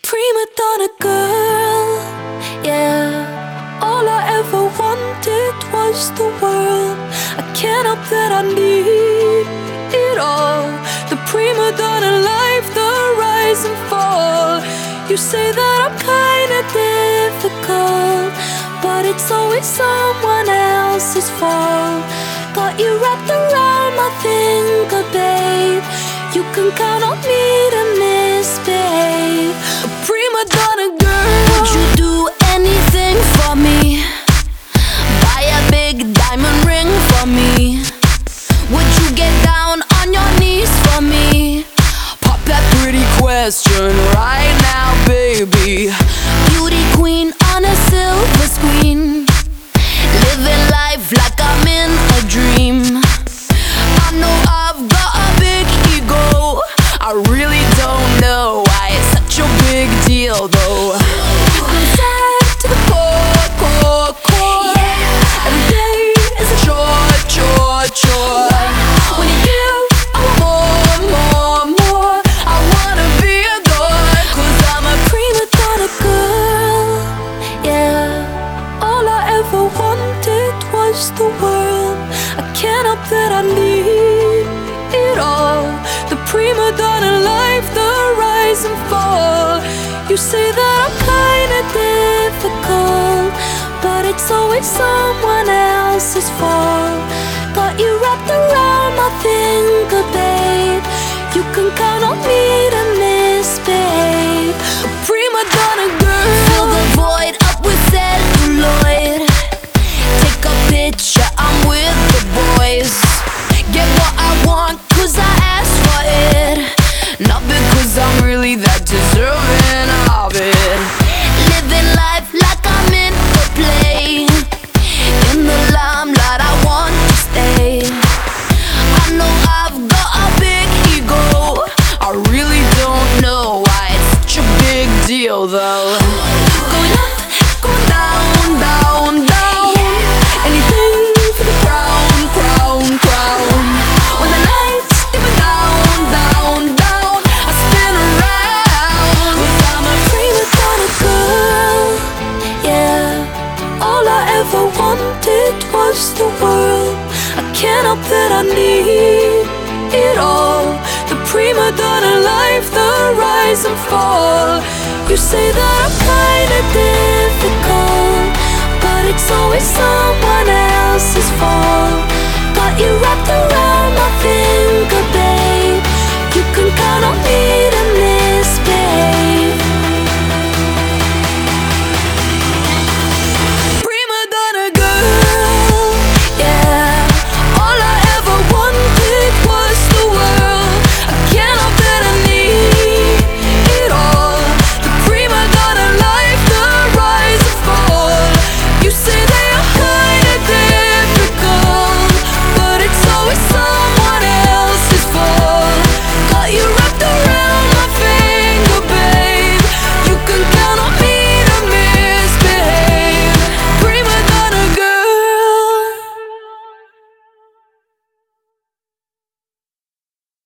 prima donna girl, yeah. All I ever wanted was the world. I can't help that I need it all. The prima donna life, the rise and fall. You say that I'm kinda difficult, but it's always someone else's fault. Got you wrapped around my finger, babe. You can count on me to misbehave. A prima donna girl. Would you do anything for me? Buy a big diamond ring for me? Would you get down on your knees for me? Pop that pretty question right now, baby. Beauty queen on a silver screen, living life like I'm in a dream. I know I've got a big ego. I really don't know why it's such a big deal though. I'm sad to the core, core, core. Every day is a chore, chore, chore. When you give, I want more, more, more. I wanna be adored, 'cause I'm a prima donna girl, yeah. All I ever wanted was the world. I can't help that I need it all. The prima donna life, the rise and fall. You say that I'm kinda difficult, but it's always someone else's fault. Got you wrapped around my finger, babe. You can count on me to misbehave. A prima donna girl. Fill the void up with celluloid. Take a picture, I'm with the boys. Get what I want, 'cause I asked for it, not because I'm really that deserving of it. Living life like I'm in a play. In the limelight, I want to stay. I know I've got a big ego. I really don't know why it's such a big deal though. Going up, going down, down, down. Anything for the crown, crown, crown. When the lights dip me down, down, down, I spin around. 'Cause I'm a prima donna girl, yeah. All I ever wanted was the world. I can't help that I need it all. The prima donna life, the rise and fall. You say that I'm kinda difficult, but it's always someone else's fault. Got you wrapped around my finger, babe. You can count on me to